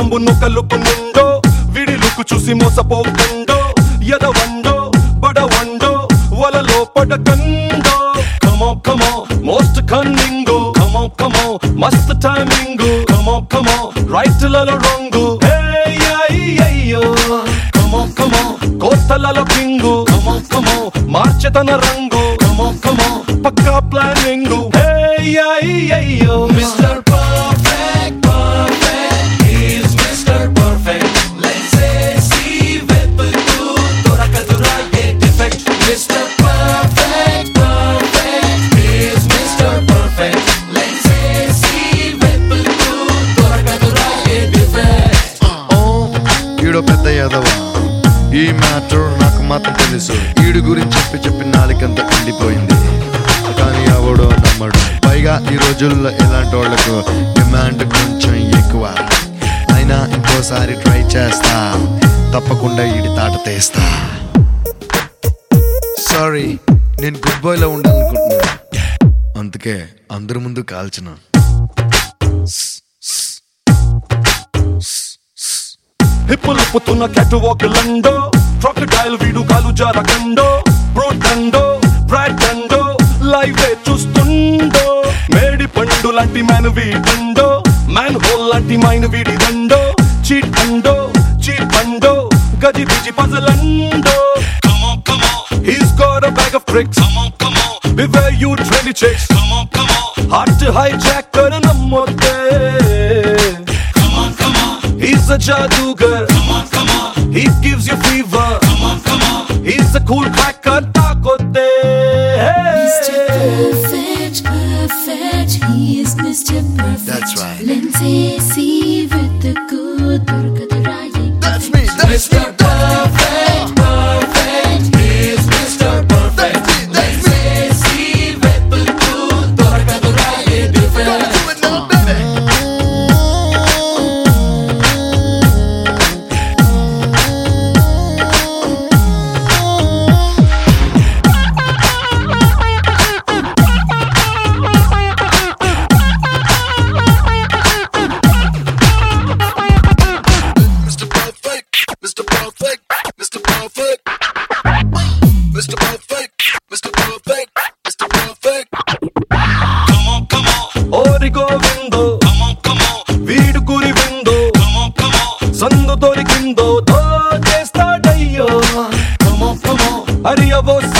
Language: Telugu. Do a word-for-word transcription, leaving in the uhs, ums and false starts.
నంబు నొకలుకు నుండో విడిలుకు చూసి మోసపోకండో ఎదవండో బడవండో వలలో పడకండో Come on, come on, most cunningo Come on, come on, must timingo Come on, come on, right lalo wrongo Hey, ay, ay, yo Come on, come on, kota lalo kingo Come on, come on, marchetana rango Come on, come on, pakka planningo Hey, ay, ay, yo Mister Perfect, perfect, he's Mister Perfect. Let's say, see, వెతుకు దొరకదురా ఏ defect. Mister Perfect, perfect, he's Mister Perfect. Let's say, see, వెతుకు దొరకదురా ఏ defect. ఈడో పెద్ద యాదవ ఈ మ్యాటర్ నాకు మాత్రం తెలుసు ఈడు గురించి చెప్పి చెప్పి నాలుకంత ఎండిపోయింది కానీ ఎవడో నమ్మడు పైగా ఈ రోజుల్లో ఇలాంటి వాళ్లకు డిమాండ్ కొంచెం ఎక్కువ అయినా ఇంకోసారి ట్రై చేస్తా తప్పకుండా ఈడి తాట తీస్తా సారీ నేను గుడ్ బాయ్ లో ఉండాలనుకుంటున్నా అందుకే అందరి ముందు కాల్చిన హిప్పులుపుతున్న క్యాట్ వాక్ లండో క్రాకడైల్ వీడు కాలు జారకండో బ్రోటండో బ్రాటండో లైవ్ చూస్తుండో మేడి పండు లాంటి మ్యాన్ వీడండో మ్యాన్ హోల్ లాంటి మైన్ వీడి దండో చీట్ అండో చీట్ పండో గజి బిజి పజలండో Come on, come on, he's got a bag of tricks Come on, come on, beware you trendy chicks Come on, come on, hard to hijack kar namote Come on, come on, he's a jadugar Come on, come on, he gives you fever Come on, come on, he's a cool cracker takote Mister Perfect, perfect, he is Mister Perfect. That's right. Lindsay, see with the good దొరకదురా ఏ That's me, that's Mister Perfect, perfect, he's Mister Perfect. Let's say, see, వెతుకు దొరకదురా ఏ defect. Mister Perfect, Mister Perfect, Mister Perfect, Mister Perfect, Mister Perfect, Mister Perfect. Come on, come on, ఓరి గోవిందో Come on, come on, వీడు Kuri విందో Come on, come on, సందు దొరికిందో తో చేస్తాడయ్యో Come on, come on, హరియవో